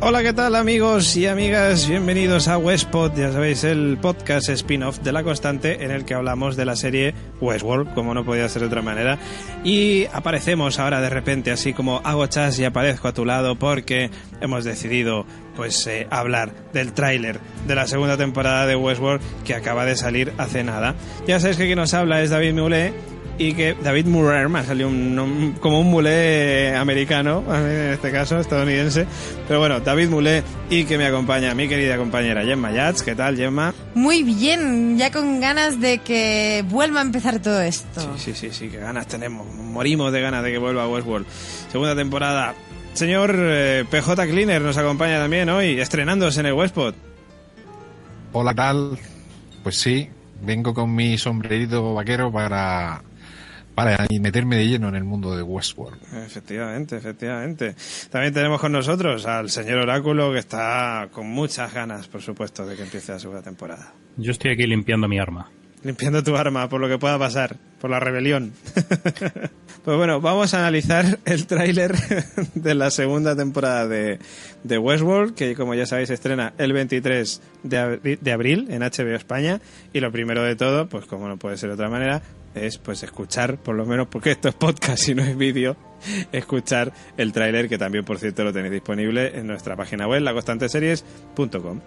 Hola, ¿qué tal amigos y amigas? Bienvenidos a Westpod, ya sabéis, el podcast spin-off de La Constante en el que hablamos de la serie Westworld, como no podía ser de otra manera. Y aparecemos ahora de repente así como hago chas y aparezco a tu lado porque hemos decidido hablar del tráiler de la segunda temporada de Westworld que acaba de salir hace nada. Ya sabéis que quien nos habla es David Mulé. Y que David Murrer, me ha salido como un mulé americano, en este caso, estadounidense. Pero bueno, David Mulé, y que me acompaña mi querida compañera Gemma Yats. ¿Qué tal, Gemma? Muy bien, ya con ganas de que vuelva a empezar todo esto. Sí, que ganas tenemos. Morimos de ganas de que vuelva a Westworld. Segunda temporada. Señor PJ Cleaner nos acompaña también hoy, estrenándose en el Westpod. Hola, ¿qué tal? Pues sí, vengo con mi sombrerito vaquero para meterme de lleno en el mundo de Westworld. Efectivamente. También tenemos con nosotros al señor Oráculo, que está con muchas ganas, por supuesto, de que empiece la segunda temporada. Yo estoy aquí limpiando mi arma. Limpiando tu arma, por lo que pueda pasar, por la rebelión. Pues bueno, vamos a analizar el tráiler de la segunda temporada de Westworld, que como ya sabéis estrena el 23 de abril en HBO España. Y lo primero de todo, pues como no puede ser de otra manera, es pues escuchar, por lo menos porque esto es podcast y no es vídeo, escuchar el tráiler, que también por cierto lo tenéis disponible en nuestra página web, laconstanteseries.com.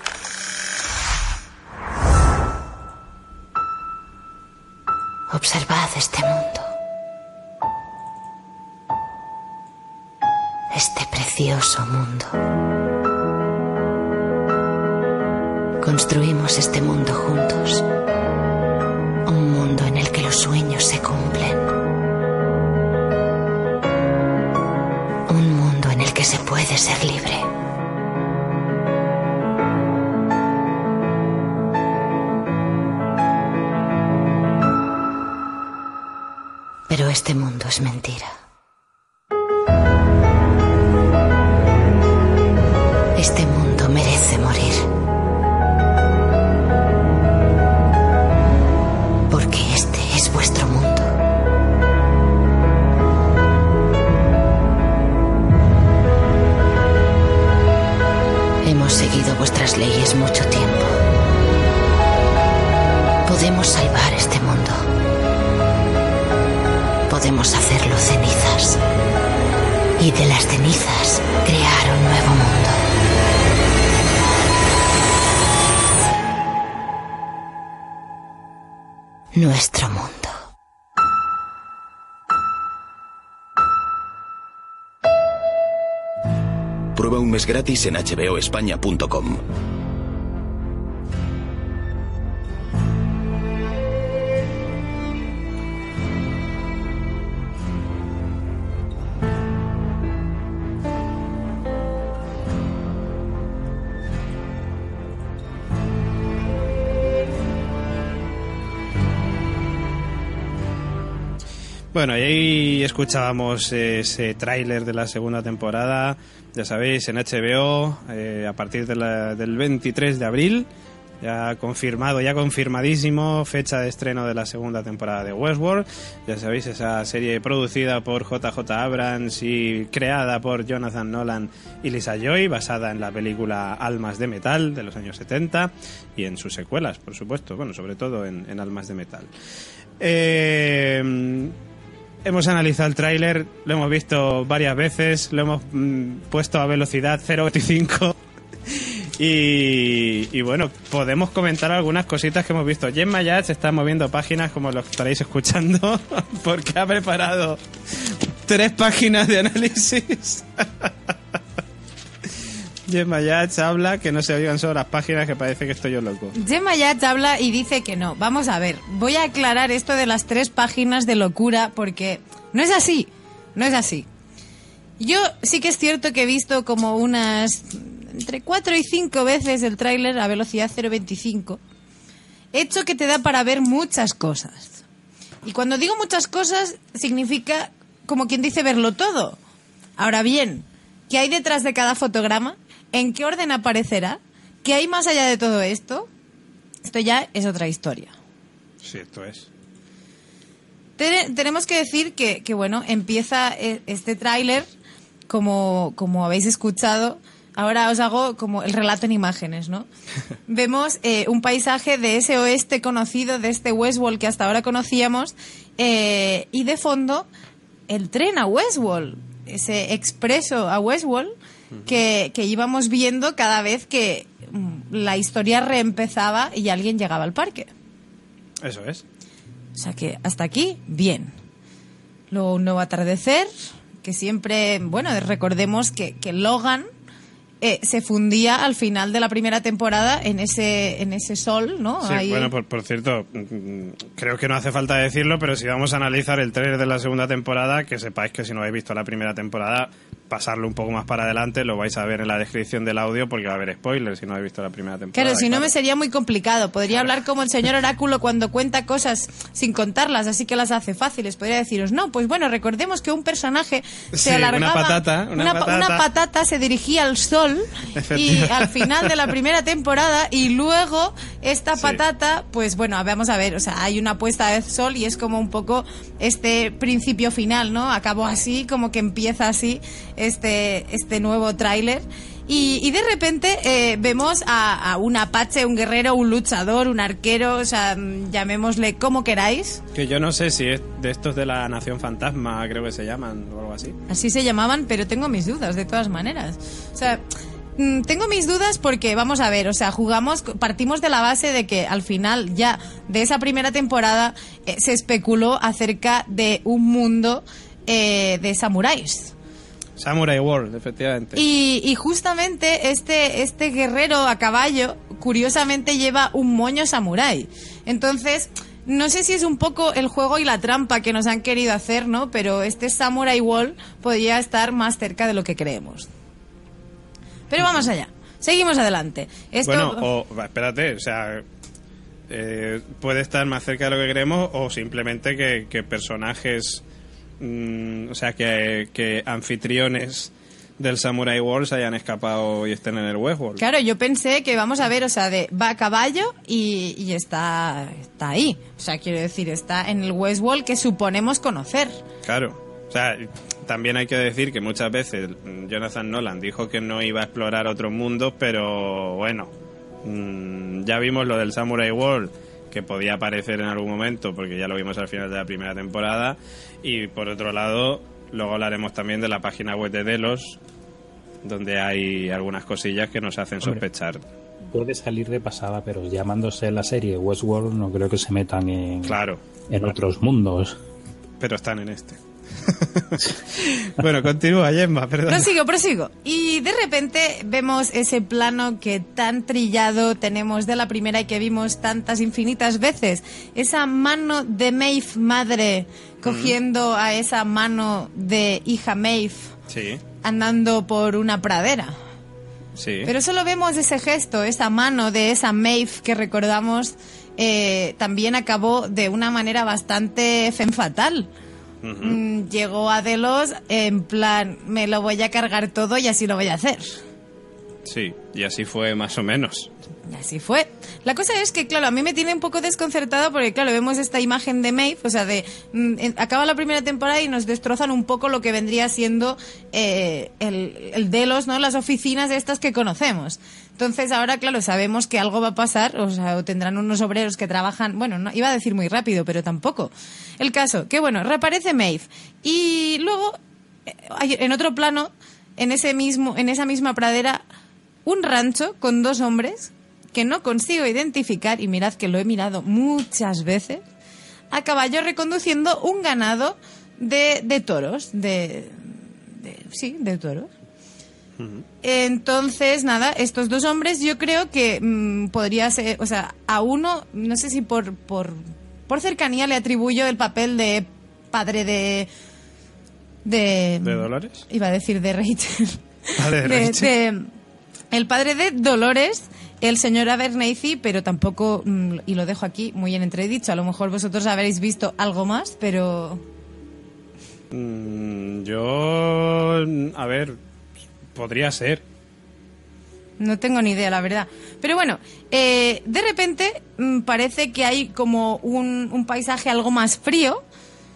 Observad este mundo. Este precioso mundo. Construimos este mundo juntos. Un mundo en el que los sueños se cumplen. Un mundo en el que se puede ser libre. Pero este mundo es mentira. Este mundo merece morir. Porque este es vuestro mundo. Hemos seguido vuestras leyes mucho tiempo. Podemos salvar este mundo. Podemos hacerlo cenizas. Y de las cenizas crear un nuevo mundo. Nuestro mundo. Prueba un mes gratis en hboespaña.com. Bueno, y ahí escuchábamos ese tráiler de la segunda temporada, ya sabéis, en HBO, a partir del 23 de abril, ya confirmadísimo, fecha de estreno de la segunda temporada de Westworld. Ya sabéis, esa serie producida por JJ Abrams y creada por Jonathan Nolan y Lisa Joy, basada en la película Almas de Metal de los años 70 y en sus secuelas, por supuesto, bueno, sobre todo en Almas de Metal. Hemos analizado el tráiler, lo hemos visto varias veces, lo hemos puesto a velocidad 0.25 y bueno, podemos comentar algunas cositas que hemos visto. Gemma ya se está moviendo páginas, como lo estaréis escuchando, porque ha preparado 3 páginas de análisis. Gemma Yats habla, que no se oigan solo las páginas, que parece que estoy yo loco. Gemma Yats habla y dice que no. Vamos a ver, voy a aclarar esto de las 3 páginas de locura, porque no es así. Yo sí que es cierto que he visto como unas entre 4 y 5 veces el tráiler a velocidad 0.25, hecho que te da para ver muchas cosas. Y cuando digo muchas cosas, significa, como quien dice, verlo todo. Ahora bien, ¿qué hay detrás de cada fotograma? ¿En qué orden aparecerá? ¿Qué hay más allá de todo esto? Esto ya es otra historia. Sí, esto es. Tenemos que decir que bueno, empieza este tráiler, como habéis escuchado, Ahora os hago como el relato en imágenes, ¿no? Vemos un paisaje de ese oeste conocido, de este Westworld que hasta ahora conocíamos, y de fondo el tren a Westworld, ese expreso a Westworld que íbamos viendo cada vez que la historia reempezaba y alguien llegaba al parque. Eso es. O sea que hasta aquí, bien. Luego un nuevo atardecer, que siempre, bueno, recordemos que Logan se fundía al final de la primera temporada en ese sol, ¿no? Sí, ahí... bueno, por cierto, creo que no hace falta decirlo, pero si vamos a analizar el trailer de la segunda temporada, que sepáis que si no habéis visto la primera temporada, pasarlo un poco más para adelante, lo vais a ver en la descripción del audio porque va a haber spoilers si no habéis visto la primera temporada. Claro, si no me sería muy complicado. Podría hablar como el señor Oráculo cuando cuenta cosas sin contarlas, así que las hace fáciles. Podría deciros, no, pues bueno, recordemos que un personaje se alargaba... Una patata se dirigía al sol y al final de la primera temporada y luego esta patata, pues bueno, vamos a ver, o sea, hay una puesta de sol y es como un poco este principio final, ¿no? Acabó así, como que empieza así este nuevo tráiler. Y de repente vemos a un apache, un guerrero, un luchador, un arquero, o sea, llamémosle como queráis. Que yo no sé si es de estos de la Nación Fantasma, creo que se llaman, o algo así. Así se llamaban, pero tengo mis dudas, de todas maneras. O sea, tengo mis dudas porque, vamos a ver, o sea, partimos de la base de que al final ya de esa primera temporada se especuló acerca de un mundo de samuráis. Samurai World, efectivamente. Y justamente este guerrero a caballo, curiosamente, lleva un moño samurái. Entonces, no sé si es un poco el juego y la trampa que nos han querido hacer, ¿no? Pero este Samurai World podría estar más cerca de lo que creemos. Pero vamos allá. Seguimos adelante. Bueno, espérate, o sea... puede estar más cerca de lo que creemos o simplemente que personajes... o sea, que anfitriones del Samurai World se hayan escapado y estén en el Westworld. Claro, yo pensé que, vamos a ver, o sea, va a caballo y está ahí. O sea, quiero decir, está en el Westworld que suponemos conocer. Claro. O sea, también hay que decir que muchas veces Jonathan Nolan dijo que no iba a explorar otros mundos, pero bueno, ya vimos lo del Samurai World, que podía aparecer en algún momento, porque ya lo vimos al final de la primera temporada. Y por otro lado, luego hablaremos también de la página web de Delos, donde hay algunas cosillas que nos hacen sospechar. Puede salir de pasada, pero llamándose la serie Westworld no creo que se metan en otros mundos. Pero están en este. Bueno, continúa, Gemma, perdón. Prosigo. Y de repente vemos ese plano que tan trillado tenemos de la primera y que vimos tantas infinitas veces. Esa mano de Maeve madre cogiendo a esa mano de hija Maeve, sí, andando por una pradera. Sí. Pero solo vemos ese gesto, esa mano de esa Maeve que recordamos también acabó de una manera bastante femme fatal. Llegó a Delos en plan, me lo voy a cargar todo y así lo voy a hacer. Sí, y así fue más o menos. Y así fue. La cosa es que, claro, a mí me tiene un poco desconcertada porque, claro, vemos esta imagen de Maeve, o sea, acaba la primera temporada y nos destrozan un poco lo que vendría siendo el Delos, ¿no? Las oficinas estas que conocemos. Entonces ahora, claro, sabemos que algo va a pasar, o sea, o tendrán unos obreros que trabajan, bueno, no, iba a decir muy rápido, pero tampoco. El caso, que bueno, reaparece Maeve y luego, en otro plano, en esa misma pradera, un rancho con dos hombres que no consigo identificar, y mirad que lo he mirado muchas veces, a caballo reconduciendo un ganado de toros, de toros. Entonces, nada, estos dos hombres yo creo que podría ser, o sea, a uno, no sé si por cercanía le atribuyo el papel de padre de Dolores. Iba a decir de Rachel. Padre de Rachel. El padre de Dolores, el señor Abernathy, pero tampoco, y lo dejo aquí muy en entredicho, a lo mejor vosotros habréis visto algo más, pero... Yo, a ver, podría ser. No tengo ni idea, la verdad. Pero bueno, de repente parece que hay como un paisaje algo más frío,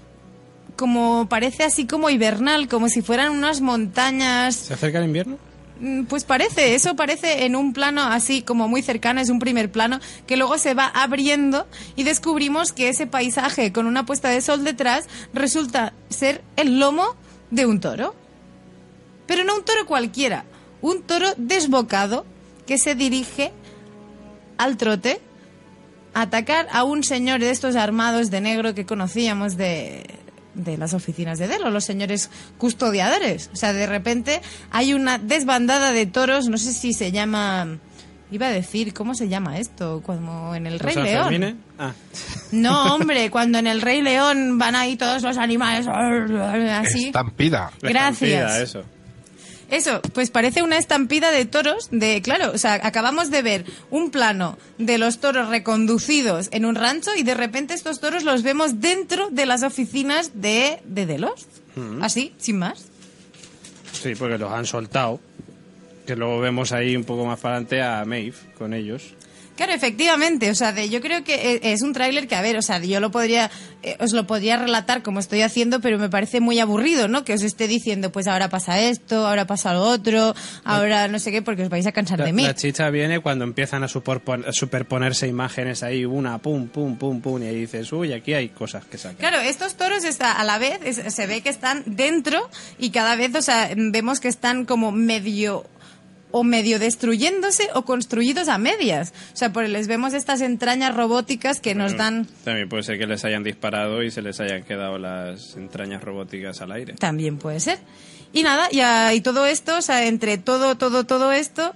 como parece así como hibernal, como si fueran unas montañas... ¿Se acerca el invierno? Pues parece en un plano así como muy cercano, es un primer plano que luego se va abriendo y descubrimos que ese paisaje con una puesta de sol detrás resulta ser el lomo de un toro. Pero no un toro cualquiera, un toro desbocado que se dirige al trote a atacar a un señor de estos armados de negro que conocíamos de las oficinas de Delo, los señores custodiadores. O sea, de repente hay una desbandada de toros, no sé si se llama... Iba a decir, ¿cómo se llama esto? Como en el Rey León. No, hombre, cuando en el Rey León van ahí todos los animales así. Estampida. Gracias. Eso. Eso, pues parece una estampida de toros, claro, o sea, acabamos de ver un plano de los toros reconducidos en un rancho y de repente estos toros los vemos dentro de las oficinas de Delos, así, sin más. Sí, porque los han soltado, que luego vemos ahí un poco más para adelante a Maeve con ellos. Claro, efectivamente, o sea, yo creo que es un tráiler que, a ver, o sea, yo os lo podría relatar como estoy haciendo, pero me parece muy aburrido, ¿no? Que os esté diciendo, pues ahora pasa esto, ahora pasa lo otro, ahora no sé qué, porque os vais a cansar de mí. La chicha viene cuando empiezan a superponerse imágenes ahí, una, pum, pum, pum, pum, y ahí dices, uy, aquí hay cosas que sacan. Claro, estos toros a la vez se ve que están dentro y cada vez, o sea, vemos que están como medio destruyéndose o construidos a medias. O sea, les vemos estas entrañas robóticas que nos dan... También puede ser que les hayan disparado y se les hayan quedado las entrañas robóticas al aire. También puede ser. Y nada, y todo esto, o sea, entre todo esto,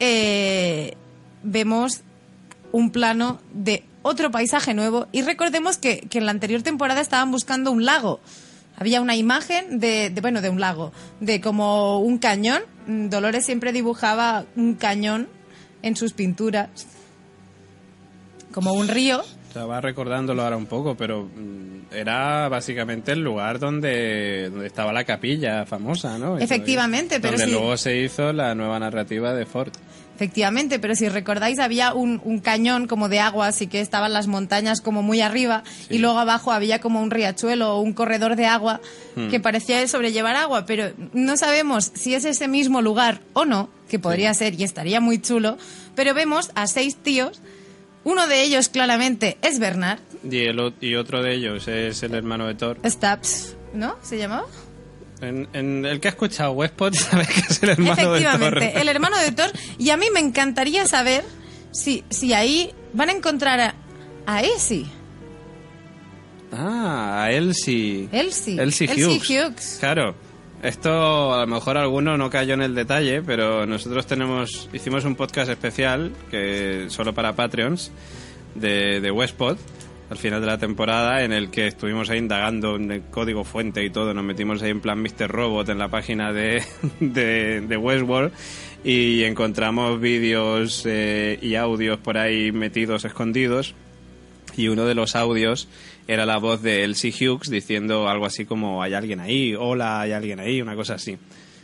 vemos un plano de otro paisaje nuevo. Y recordemos que en la anterior temporada estaban buscando un lago. Había una imagen de un lago, de como un cañón. Dolores siempre dibujaba un cañón en sus pinturas, como un río. Estaba recordándolo ahora un poco, pero era básicamente el lugar donde estaba la capilla famosa, ¿no? Efectivamente, pero donde luego se hizo la nueva narrativa de Ford. Efectivamente, pero si recordáis había un cañón como de agua, así que estaban las montañas como muy arriba, sí. Y luego abajo había como un riachuelo o un corredor de agua que parecía sobrellevar agua, pero no sabemos si es ese mismo lugar o no, que podría ser y estaría muy chulo, pero vemos a 6 tíos, uno de ellos claramente es Bernard. Y otro de ellos es el hermano de Thor. Stabs, ¿no? ¿Se llamaba? En el que ha escuchado Westpod sabe que es el hermano de Thor. Efectivamente, el hermano de Thor. Y a mí me encantaría saber si ahí van a encontrar a Elsie. Ah, a Elsie Hughes. Claro. Esto a lo mejor alguno no cayó en el detalle, pero nosotros hicimos un podcast especial que solo para Patreons de Westpod al final de la temporada, en el que estuvimos ahí indagando en el código fuente y todo, nos metimos ahí en plan Mr. Robot en la página de Westworld y encontramos vídeos y audios por ahí metidos, escondidos, y uno de los audios era la voz de Elsie Hughes diciendo algo así como ¿hay alguien ahí? Hola, ¿hay alguien ahí? Una cosa así.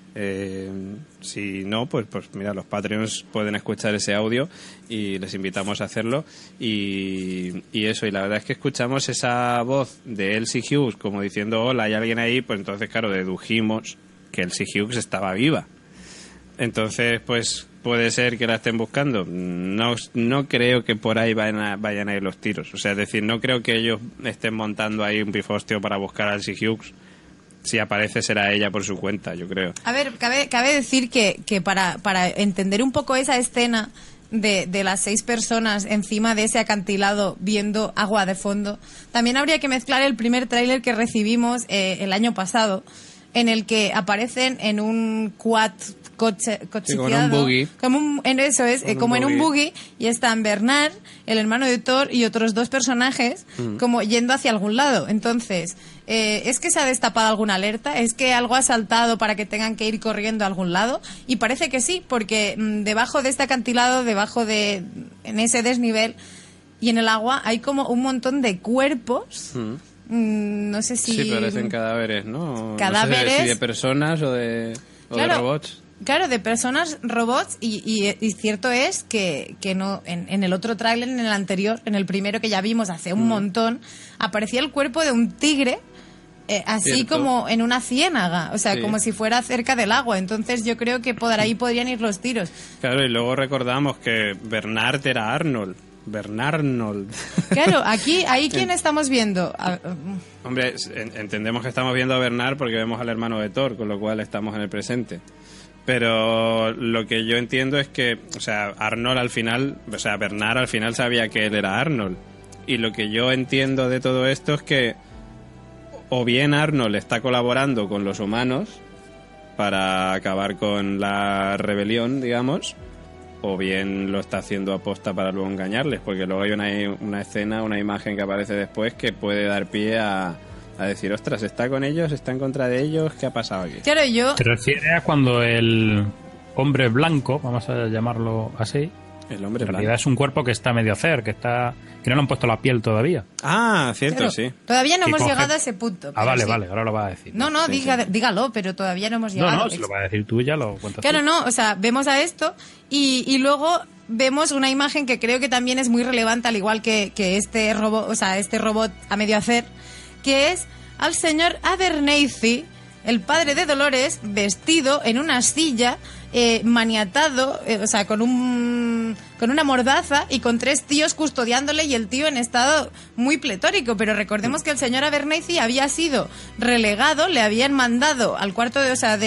Si no, pues mira, los Patreons pueden escuchar ese audio y les invitamos a hacerlo y eso, y la verdad es que escuchamos esa voz de Elsie Hughes como diciendo hola, ¿hay alguien ahí? Pues entonces claro, dedujimos que Elsie Hughes estaba viva. Entonces pues puede ser que la estén buscando. No creo que por ahí vayan a ir los tiros, o sea, es decir, no creo que ellos estén montando ahí un pifostio para buscar a Elsie Hughes. Si aparece será ella por su cuenta, yo creo. A ver, cabe decir que para entender un poco esa escena de las 6 personas encima de ese acantilado viendo agua de fondo, también habría que mezclar el primer tráiler que recibimos el año pasado, en el que aparecen en un quad cocheteado, sí, como en un buggy. Como en un buggy, y están Bernard, el hermano de Thor, y otros 2 personajes como yendo hacia algún lado. Entonces, ¿es que se ha destapado alguna alerta? ¿Es que algo ha saltado para que tengan que ir corriendo a algún lado? Y parece que sí, porque debajo de este acantilado, en ese desnivel y en el agua, hay como un montón de cuerpos. No sé si... Sí, parecen cadáveres, ¿no? Cadáveres. No sé si de personas o de robots. Claro, de personas, robots, y cierto es que no en el otro tráiler, en el anterior, en el primero que ya vimos hace un montón, aparecía el cuerpo de un tigre así Cierto. como en una ciénaga, o sea, Sí. como si fuera cerca del agua. Entonces yo creo que por ahí podrían ir los tiros. Claro, y luego recordamos que Bernard era Arnold. Bernarnold. Claro, ahí ¿quién estamos viendo? Hombre, entendemos que estamos viendo a Bernard porque vemos al hermano de Thor, con lo cual estamos en el presente. Pero lo que yo entiendo es que, o sea, Arnold al final, o sea, Bernard al final sabía que él era Arnold. Y lo que yo entiendo de todo esto es que o bien Arnold está colaborando con los humanos para acabar con la rebelión, digamos, o bien lo está haciendo aposta para luego engañarles, porque luego hay una escena, una imagen que aparece después que puede dar pie a decir, ostras, ¿está con ellos? ¿Está en contra de ellos? ¿Qué ha pasado aquí? Claro, yo... ¿Te refieres a cuando el hombre blanco, vamos a llamarlo así, El hombre en realidad blanco. es un cuerpo que está medio hacer, que no le han puesto la piel todavía? Ah, cierto, claro, sí. todavía no Que hemos coge- llegado a ese punto. Ah, pero vale, sí. vale, ahora lo vas a decir. No, Sí, dígalo, pero todavía no hemos No, llegado. no, si lo vas a decir tú ya lo cuentas Claro, tú. no, o sea, vemos a esto y luego vemos una imagen que creo que también es muy relevante, al igual que este robot, o sea, este robot a medio hacer, que es al señor Abernathy, el padre de Dolores, vestido en una silla, maniatado, o sea, con una mordaza y con 3 tíos custodiándole y el tío en estado muy pletórico. Pero recordemos que el señor Abernathy había sido relegado, le habían mandado al cuarto de, o sea,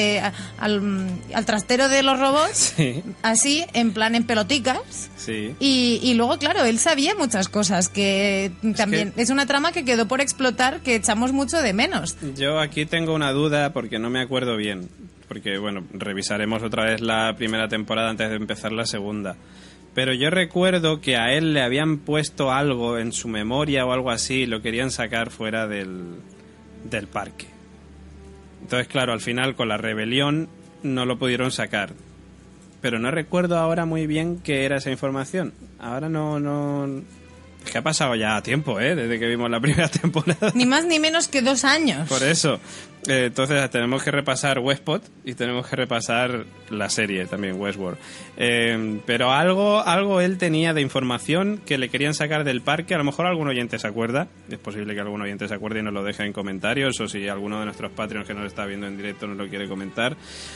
al trastero de los robots, Sí, así, en plan en peloticas. sí. Y luego, claro, él sabía muchas cosas, que también es una trama que quedó por explotar, que echamos mucho de menos. Yo aquí tengo una duda porque no me acuerdo bien. Porque, bueno, revisaremos otra vez la primera temporada antes de empezar la segunda. Pero yo recuerdo que a él le habían puesto algo en su memoria o algo así y lo querían sacar fuera del parque. Entonces, claro, al final con la rebelión no lo pudieron sacar. Pero no recuerdo ahora muy bien qué era esa información. Ahora no... Es que ha pasado ya tiempo, desde que vimos la primera temporada. Ni más ni menos que 2 años. Por eso. Entonces tenemos que repasar Westpod y tenemos que repasar la serie también, Westworld. Pero algo él tenía de información que le querían sacar del parque. A lo mejor algún oyente se acuerda. Es posible que algún oyente se acuerde y nos lo deje en comentarios. O si alguno de nuestros Patreons que nos está viendo en directo nos lo quiere comentar.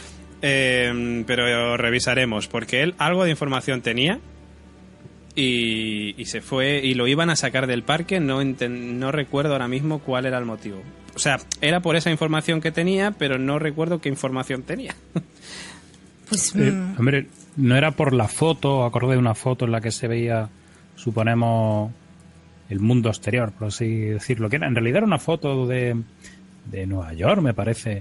Pero revisaremos, porque él algo de información tenía. Y se fue y lo iban a sacar del parque. No recuerdo ahora mismo cuál era el motivo. O sea, era por esa información que tenía, pero no recuerdo qué información tenía. Pues, Hombre, no era por la foto, acordé de una foto en la que se veía, suponemos, el mundo exterior, por así decirlo. Que en realidad era una foto de Nueva York, me parece.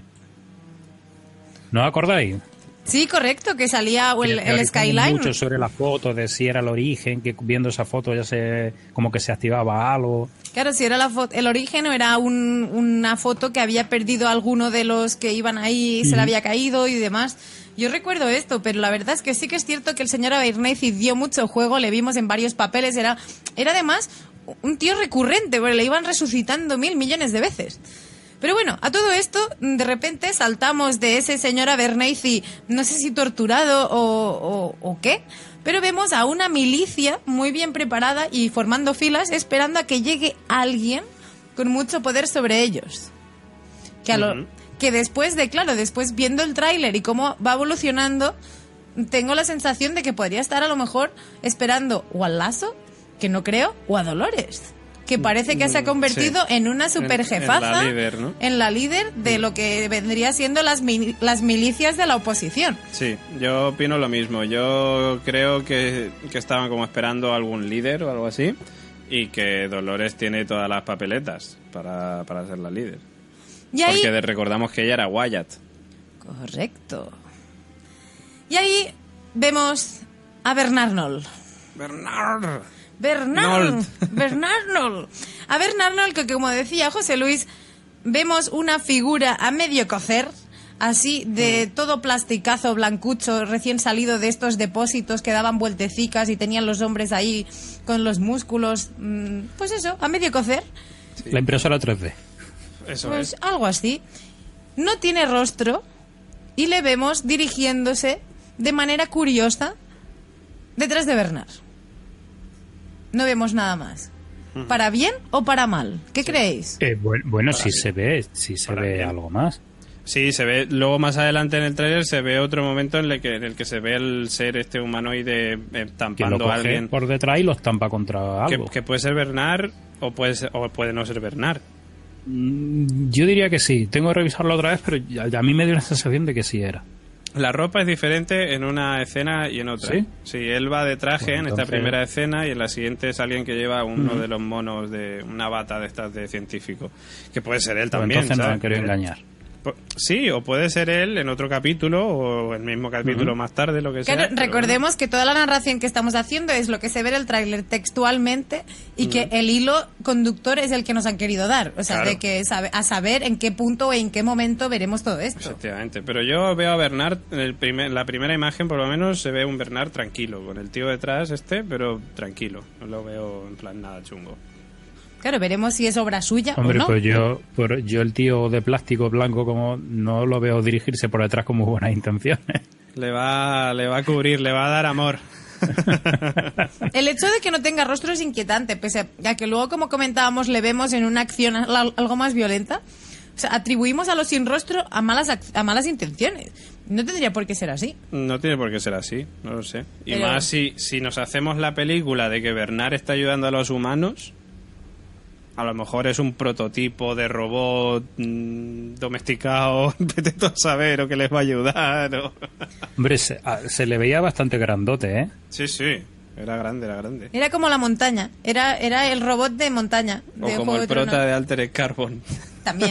¿No os acordáis? sí, correcto, que salía el Teorizamos skyline. mucho sobre la foto, de si era el origen, que viendo esa foto ya como que se activaba algo. Claro, si era el origen o era una foto que había perdido alguno de los que iban ahí, se le había caído y demás. Yo recuerdo esto, pero la verdad es que sí que es cierto que el señor Abernathy dio mucho juego, le vimos en varios papeles, era además un tío recurrente, porque le iban resucitando 1.000 millones de veces. Pero bueno, a todo esto, de repente saltamos de ese señor Abernathy, no sé si torturado o qué, pero vemos a una milicia muy bien preparada y formando filas, esperando a que llegue alguien con mucho poder sobre ellos. Que después viendo el tráiler y cómo va evolucionando, tengo la sensación de que podría estar a lo mejor esperando o al Lasso, que no creo, o a Dolores, que parece que se ha convertido en una superjefaza, en la líder de lo que vendría siendo las milicias de la oposición. Sí, yo opino lo mismo. Yo creo que estaban como esperando a algún líder o algo así, y que Dolores tiene todas las papeletas para ser la líder. Y ahí, porque recordamos que ella era Wyatt. correcto. Y ahí vemos a Bernarnold. Bernarnold. A Bernarnold, que como decía José Luis, vemos una figura a medio cocer, así de todo plasticazo blancucho, recién salido de estos depósitos que daban vueltecicas y tenían los hombres ahí con los músculos, pues eso, a medio cocer. Sí. La impresora 3D. Eso Pues es. algo así. No tiene rostro y le vemos dirigiéndose de manera curiosa detrás de Bernard. No vemos nada más. ¿Para bien o para mal? ¿Qué creéis? Bueno, sí se ve algo más. Sí, se ve. Luego más adelante en el tráiler se ve otro momento en el que se ve el ser humanoide Que tampando lo a coge alguien. por detrás y los tampa contra algo. Que puede ser Bernard o puede no ser Bernard. Yo diría que sí. Tengo que revisarlo otra vez, pero a mí me dio la sensación de que sí era. La ropa es diferente en una escena y en otra. ¿Sí? Él va de traje Pues en entonces... esta primera escena y en la siguiente es alguien que lleva uno de los monos de una bata de estas de científico. Que puede ser él Pues también. entonces ¿sabes? no me quería engañar. Sí, o puede ser él en otro capítulo o el mismo capítulo más tarde, lo que sea. Claro, recordemos que toda la narración que estamos haciendo es lo que se ve en el tráiler textualmente y que el hilo conductor es el que nos han querido dar. O sea, Claro. de que a saber en qué punto o en qué momento veremos todo esto. Efectivamente, pero yo veo a Bernard, la primera imagen por lo menos se ve un Bernard tranquilo, con el tío detrás pero tranquilo, no lo veo en plan nada chungo. Claro, veremos si es obra suya Hombre, o no. pues yo el tío de plástico blanco como no lo veo dirigirse por detrás con muy buenas intenciones. Le va a cubrir, le va a dar amor. El hecho de que no tenga rostro es inquietante, pese a que luego, como comentábamos, le vemos en una acción algo más violenta. O sea, atribuimos a los sin rostro a malas intenciones. No tendría por qué ser así. No tiene por qué ser así, no lo sé. Y Pero- más si nos hacemos la película de que Bernard está ayudando a los humanos, a lo mejor es un prototipo de robot domesticado, vete tú a saber, o que les va a ayudar. Hombre, se le veía bastante grandote, ¿eh? Sí, era grande. Era como la montaña. Era el robot de montaña. O de como Juego el de Tronos. prota de Altered Carbon. También.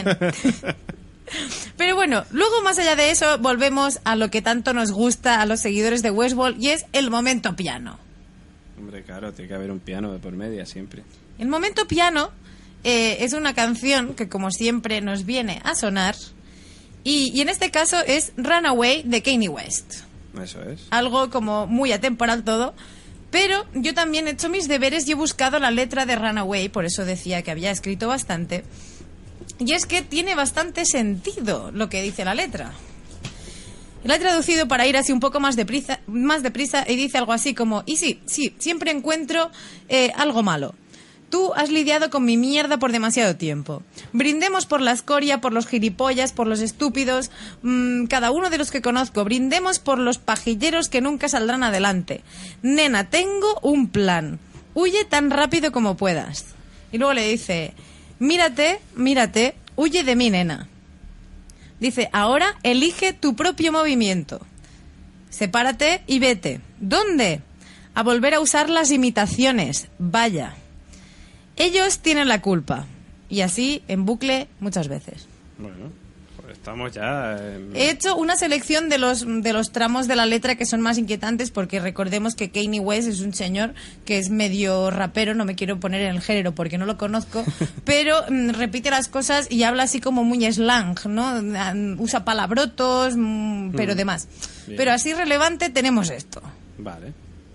Pero bueno, luego más allá de eso, volvemos a lo que tanto nos gusta a los seguidores de Westworld, y es el momento piano. Hombre, claro, tiene que haber un piano de por media siempre. El momento piano es una canción que, como siempre, nos viene a sonar. Y en este caso es Runaway de Kanye West. Eso es. Algo como muy atemporal todo. Pero yo también he hecho mis deberes y he buscado la letra de Runaway, por eso decía que había escrito bastante. Y es que tiene bastante sentido lo que dice la letra. La he traducido para ir así un poco más deprisa y dice algo así como: y sí, siempre encuentro algo malo. Tú has lidiado con mi mierda por demasiado tiempo. Brindemos por la escoria, por los gilipollas, por los estúpidos, cada uno de los que conozco. Brindemos por los pajilleros que nunca saldrán adelante. Nena, tengo un plan. Huye tan rápido como puedas. Y luego le dice: mírate, huye de mí, nena. Dice: ahora elige tu propio movimiento. Sepárate y vete. ¿Dónde? A volver a usar las imitaciones. Vaya. Ellos tienen la culpa. Y así, en bucle, muchas veces. Bueno, pues estamos ya... He hecho una selección de los tramos de la letra que son más inquietantes, porque recordemos que Kanye West es un señor que es medio rapero, no me quiero poner en el género porque no lo conozco, pero repite las cosas y habla así como muy slang, ¿no? Usa palabrotos, pero demás. Bien. Pero así relevante tenemos esto. Vale.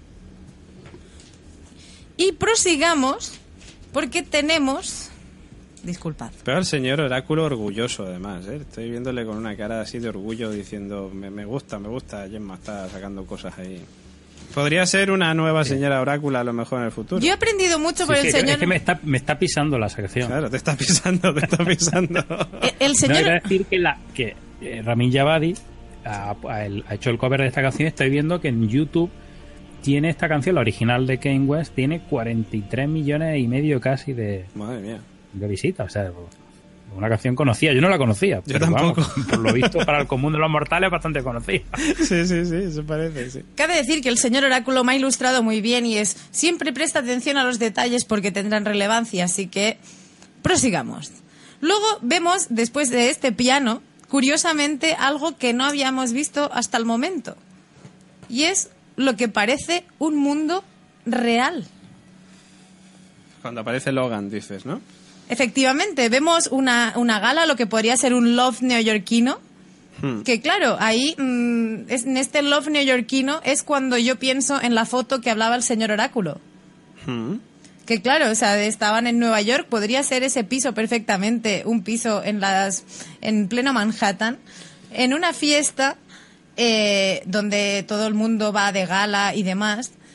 Y prosigamos porque tenemos... Disculpad. Pero el señor Oráculo orgulloso, además, ¿eh? Estoy viéndole con una cara así de orgullo diciendo: me gusta, Gemma está sacando cosas ahí. Podría ser una nueva señora Oráculo a lo mejor en el futuro. Yo he aprendido mucho por Sí, el que señor... Es que me está pisando la sección. Claro, te está pisando. El No, señor... iba a decir que Ramin Djawadi ha hecho el cover de esta canción. Estoy viendo que en YouTube tiene esta canción, la original de Kanye West, tiene 43 millones y medio casi de Madre mía. visitas. O sea, una canción conocida. Yo no la conocía. Yo pero tampoco. vamos, por lo visto, para el común de los mortales es bastante conocida. Sí, eso parece, sí. Cabe decir que el señor Oráculo me ha ilustrado muy bien y es: siempre presta atención a los detalles porque tendrán relevancia, así que prosigamos. Luego vemos, después de este piano, curiosamente, algo que no habíamos visto hasta el momento. Y es lo que parece un mundo real. Cuando aparece Logan, dices, ¿no? Efectivamente, vemos una gala, lo que podría ser un Love neoyorquino. Que claro, ahí, en este Love neoyorquino es cuando yo pienso en la foto que hablaba el señor Oráculo. Que claro, o sea, estaban en Nueva York, podría ser ese piso perfectamente, un piso en pleno Manhattan, en una fiesta donde todo el mundo va de gala y demás,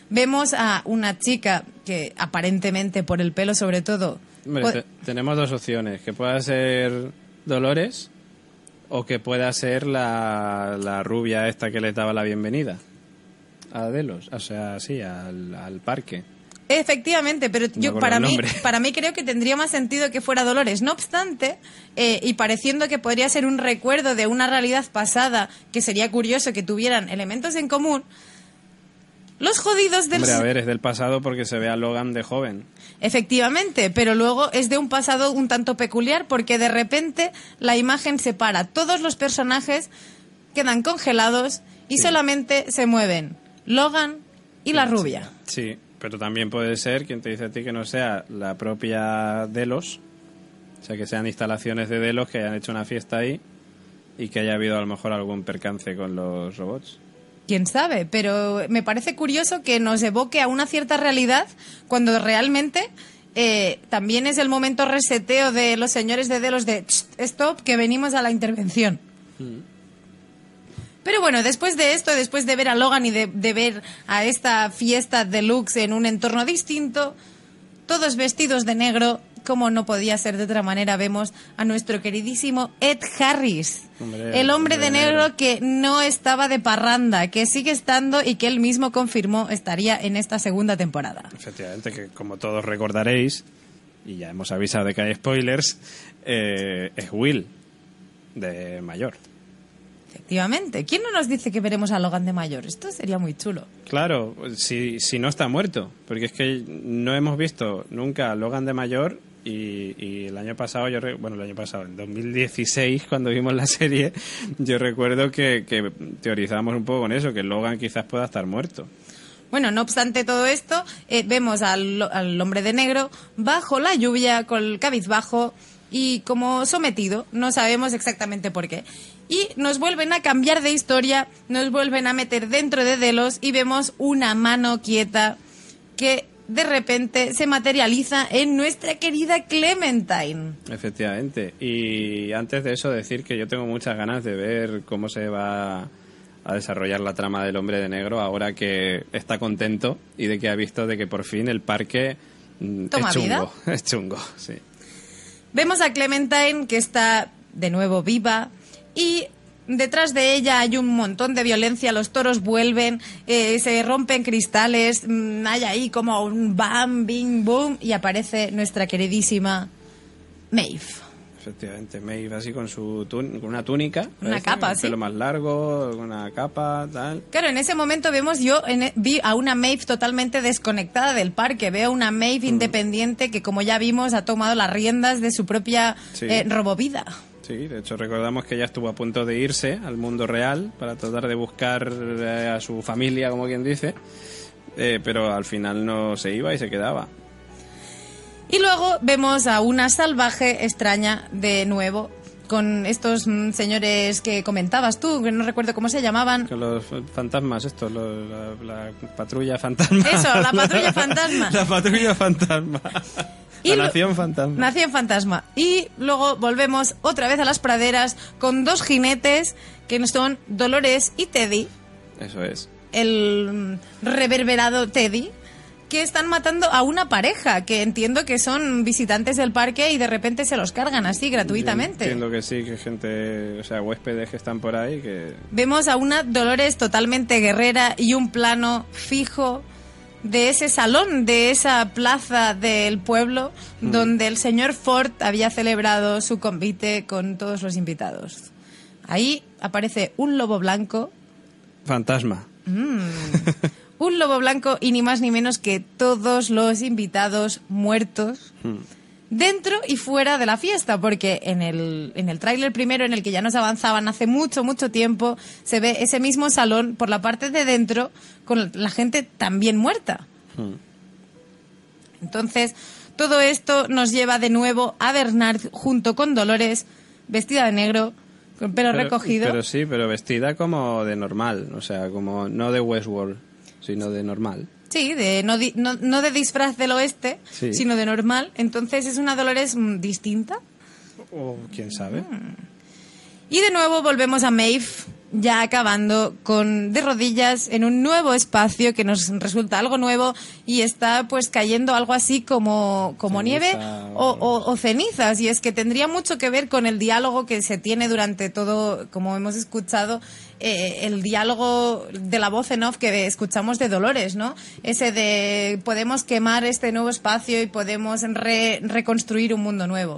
vemos a una chica que aparentemente, por el pelo sobre todo... Hombre, tenemos dos opciones, que pueda ser Dolores o que pueda ser la rubia esta que le daba la bienvenida a Delos, o sea, sí, al parque. Efectivamente, pero No yo me para acuerdo el nombre. mí creo que tendría más sentido que fuera Dolores. No obstante, y pareciendo que podría ser un recuerdo de una realidad pasada, que sería curioso que tuvieran elementos en común, los jodidos del... Hombre, a ver, es del pasado porque se ve a Logan de joven. Efectivamente, pero luego es de un pasado un tanto peculiar porque de repente la imagen se para. Todos los personajes quedan congelados y solamente se mueven Logan y la rubia. Sí, pero también puede ser, quien te dice a ti, que no sea la propia Delos, o sea, que sean instalaciones de Delos que hayan hecho una fiesta ahí y que haya habido a lo mejor algún percance con los robots. Quién sabe, pero me parece curioso que nos evoque a una cierta realidad cuando realmente también es el momento reseteo de los señores de Delos de stop, que venimos a la intervención. Pero bueno, después de esto, después de ver a Logan y de ver a esta fiesta deluxe en un entorno distinto, todos vestidos de negro, como no podía ser de otra manera, vemos a nuestro queridísimo Ed Harris, el hombre de negro que no estaba de parranda, que sigue estando y que él mismo confirmó estaría en esta segunda temporada. Efectivamente, que como todos recordaréis, y ya hemos avisado de que hay spoilers, es Will, de mayor. Efectivamente. ¿Quién no nos dice que veremos a Logan de mayor? Esto sería muy chulo. Claro, si no está muerto, porque es que no hemos visto nunca a Logan de mayor y el año pasado, en 2016, cuando vimos la serie, yo recuerdo que teorizábamos un poco con eso, que Logan quizás pueda estar muerto. Bueno, no obstante todo esto, vemos al hombre de negro bajo la lluvia, con el cabizbajo y como sometido, no sabemos exactamente por qué. Y nos vuelven a cambiar de historia, nos vuelven a meter dentro de Delos y vemos una mano quieta que de repente se materializa en nuestra querida Clementine. Efectivamente. Y antes de eso decir que yo tengo muchas ganas de ver cómo se va a desarrollar la trama del hombre de negro ahora que está contento y de que ha visto de que por fin el parque ¿Toma es chungo. vida? Es chungo, sí. Vemos a Clementine que está de nuevo viva y detrás de ella hay un montón de violencia, los toros vuelven, se rompen cristales, hay ahí como un bam, bing, boom y aparece nuestra queridísima Maeve. Efectivamente, Maeve así con con una túnica. Una capa, el sí. pelo más largo, una capa, tal. Claro, en ese momento vi a una Maeve totalmente desconectada del parque. Veo una Maeve independiente que, como ya vimos, ha tomado las riendas de su propia Sí. robovida. Sí, de hecho recordamos que ella estuvo a punto de irse al mundo real para tratar de buscar a su familia, como quien dice, pero al final no se iba y se quedaba. Y luego vemos a una salvaje extraña de nuevo, con estos señores que comentabas tú, que no recuerdo cómo se llamaban. Con los fantasmas estos, la patrulla fantasma. Eso, la patrulla fantasma. La patrulla fantasma. Y La nación fantasma. Nación fantasma. Y luego volvemos otra vez a las praderas con dos jinetes que son Dolores y Teddy, Eso es. el reverberado Teddy, que están matando a una pareja, que entiendo que son visitantes del parque y de repente se los cargan así gratuitamente. Yo entiendo que sí, que gente, o sea, huéspedes que están por ahí que... Vemos a una Dolores totalmente guerrera y un plano fijo de ese salón, de esa plaza del pueblo donde el señor Ford había celebrado su convite con todos los invitados. Ahí aparece un lobo blanco. Fantasma. Un lobo blanco y ni más ni menos que todos los invitados muertos dentro y fuera de la fiesta, porque en el tráiler primero, en el que ya nos avanzaban hace mucho, mucho tiempo, se ve ese mismo salón por la parte de dentro con la gente también muerta. Entonces, todo esto nos lleva de nuevo a Bernard junto con Dolores, vestida de negro, con pelo recogido. Pero sí, pero vestida como de normal, o sea, como no de Westworld, sino de normal. Sí, no de disfraz del oeste, Sí. sino de normal. Entonces es una Dolores distinta. O quién sabe. Y de nuevo volvemos a Maeve, ya acabando de rodillas en un nuevo espacio que nos resulta algo nuevo y está pues cayendo algo así como nieve o cenizas, y es que tendría mucho que ver con el diálogo que se tiene durante todo, como hemos escuchado, el diálogo de la voz en off que escuchamos de Dolores, ¿no? Ese de podemos quemar este nuevo espacio y podemos reconstruir un mundo nuevo.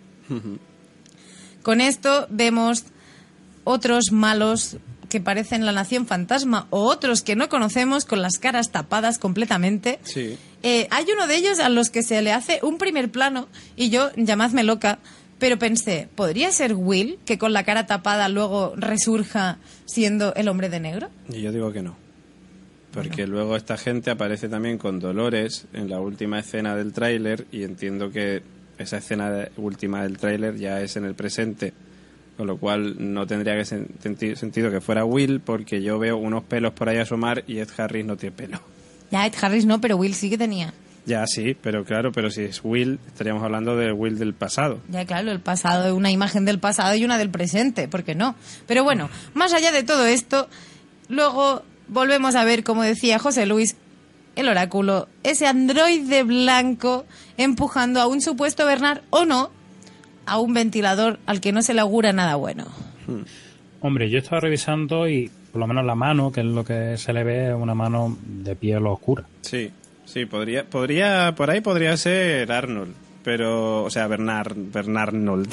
Con esto vemos otros malos que parecen la Nación Fantasma o otros que no conocemos con las caras tapadas completamente. Sí. Hay uno de ellos a los que se le hace un primer plano y yo, llamadme loca, pero pensé, ¿podría ser Will que con la cara tapada luego resurja siendo el hombre de negro? Y yo digo que no. Porque luego esta gente aparece también con Dolores en la última escena del tráiler y entiendo que esa escena última del tráiler ya es en el presente. Con lo cual no tendría que sentido que fuera Will, porque yo veo unos pelos por ahí asomar y Ed Harris no tiene pelo. Ya, Ed Harris no, pero Will sí que tenía. Ya, sí, pero claro, pero si es Will, estaríamos hablando del Will del pasado. Ya, claro, el pasado, una imagen del pasado y una del presente, ¿por qué no? Pero bueno, más allá de todo esto, luego volvemos a ver, como decía José Luis, el oráculo, ese androide blanco empujando a un supuesto Bernard, o no, a un ventilador al que no se le augura nada bueno. Hombre, yo estaba revisando y por lo menos la mano, que es lo que se le ve, es una mano de piel oscura. Sí, podría, por ahí podría ser Arnold, pero, o sea, Bernard-Nold.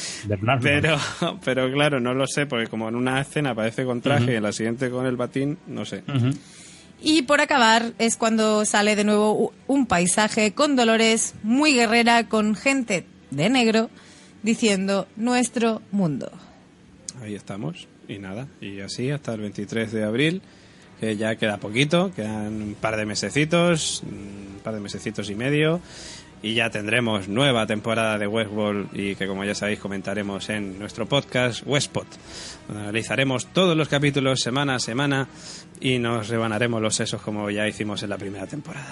Pero claro, no lo sé, porque como en una escena aparece con traje y en la siguiente con el batín, no sé. Y por acabar es cuando sale de nuevo un paisaje con Dolores muy guerrera, con gente de negro, diciendo nuestro mundo. Ahí estamos, y nada, y así hasta el 23 de abril, que ya queda poquito, quedan un par de mesecitos y medio, y ya tendremos nueva temporada de Westworld, y que como ya sabéis comentaremos en nuestro podcast Westpod, donde analizaremos todos los capítulos semana a semana y nos rebanaremos los sesos como ya hicimos en la primera temporada.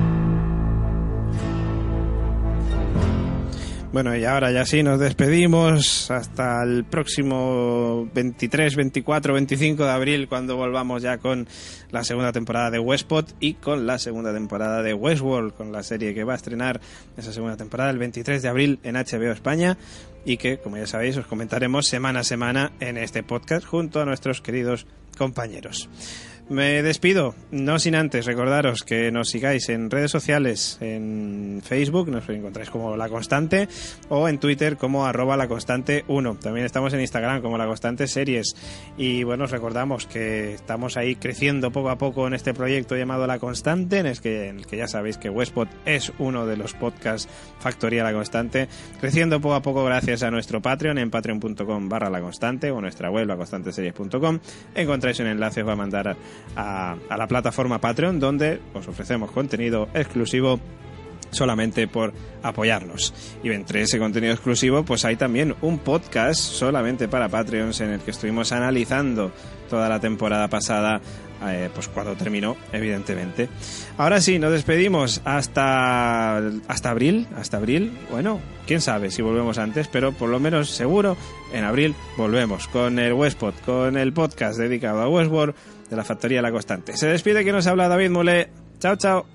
Bueno, y ahora ya sí nos despedimos hasta el próximo 23, 24, 25 de abril, cuando volvamos ya con la segunda temporada de Westpod y con la segunda temporada de Westworld, con la serie que va a estrenar esa segunda temporada el 23 de abril en HBO España y que, como ya sabéis, os comentaremos semana a semana en este podcast junto a nuestros queridos compañeros. Me despido, no sin antes recordaros que nos sigáis en redes sociales, en Facebook nos encontráis como La Constante o en Twitter como @laconstante1. También estamos en Instagram como La Constante Series y bueno, os recordamos que estamos ahí creciendo poco a poco en este proyecto llamado La Constante, en el que ya sabéis que Westpod es uno de los podcasts Factoría La Constante, creciendo poco a poco gracias a nuestro Patreon en patreon.com/laconstante o nuestra web laconstanteseries.com. Encontráis un enlace, os va a mandar a la plataforma Patreon, donde os ofrecemos contenido exclusivo solamente por apoyarnos. Y entre ese contenido exclusivo pues hay también un podcast solamente para Patreons en el que estuvimos analizando toda la temporada pasada, pues cuando terminó, evidentemente. Ahora sí, nos despedimos hasta abril. Bueno, quién sabe si volvemos antes, pero por lo menos seguro en abril volvemos con el Westpod, con el podcast dedicado a Westworld de la Factoría La Constante. Se despide, que nos habla David Mulé. Chao, chao.